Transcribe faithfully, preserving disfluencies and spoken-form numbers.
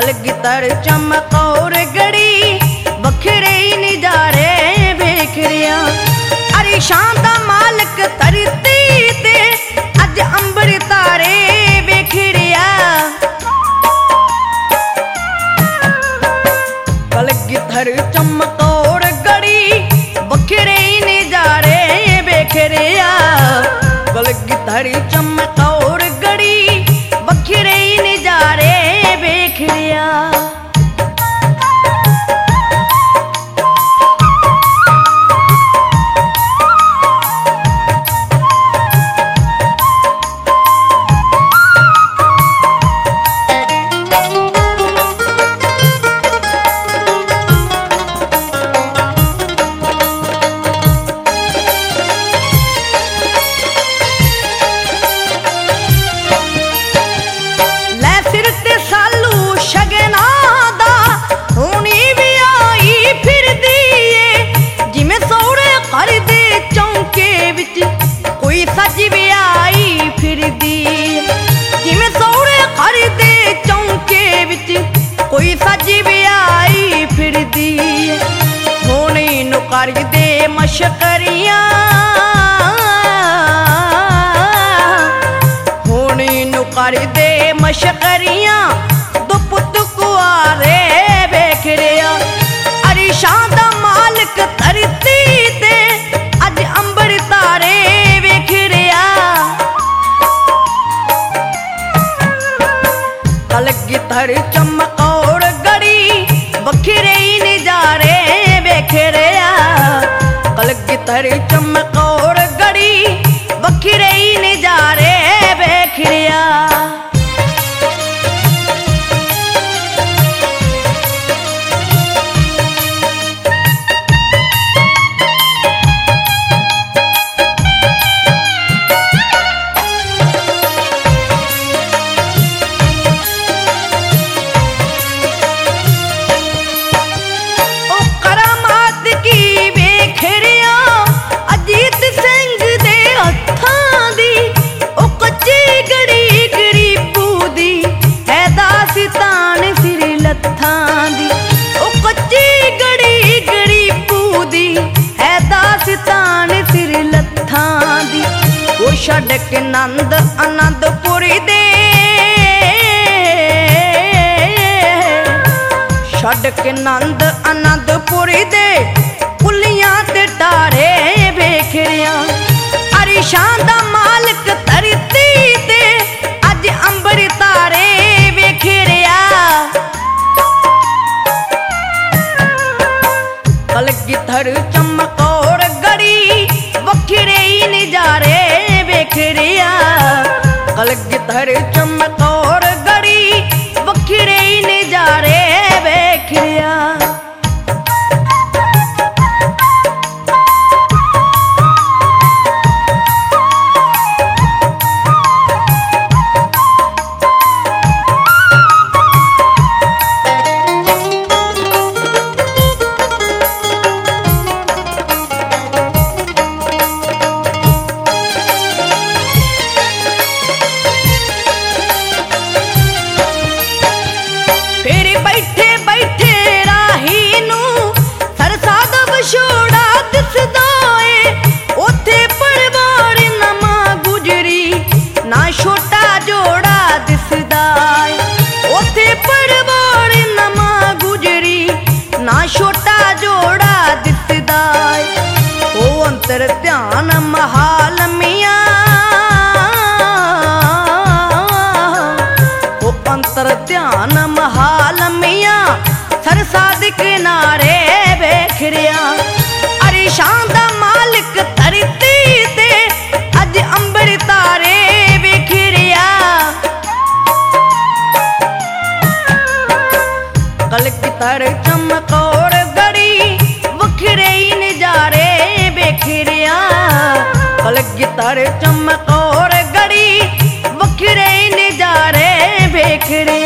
कलगीधर चमकौर गड़ी बखरे नजारे वेख रिया। अरे शान दा मालक धरती ते अज अंबर तारे वेख रिया। कलगीधर चमकौर गड़ी बखरे नजारे वेख रिया। कलगीधर चमकौर गड़ी बखरे नजारे वेख रिया। कोई सज भी आई फिरदी होनी नु कर दे मशकरियां। होनी नु कर दे मशकरियां दो पुत कुआरे वेख रिया। अरे शान दा मालक धरती ते अज अंबर तारे वेख रिया। कलगीधर चमकौर गड़ी बखरे नजारे वेख रिया। कलगीधर चमकौर गड़ी बखरे नजारे वेख रिया। छड़ के नंद आनंदपुरी दे छड़ के नंद आनंदपुरी दे पुलियां ते तारे वेख रिया। अरे शान दा मालक धरती ते अज अंबर तारे वेख रिया। कलगीधर चमकौर गड़ी बखरे नजारे वेख रिया। कलगीधर चमकौर गड़ी बखरे नजारे वेख रिया। ध्यान महाल मिया ओ अंतर ध्यान महाल मिया सरसा दे किनारे वेख रिया। अरे शान दा मालिक धरती ते अज अंबर तारे वेख रिया। कलगीधर चमकौर गड़ी बखरे नजारे वेख रिया। कलगीधर चमकौर गड़ी बखरे नजारे वेख रिया।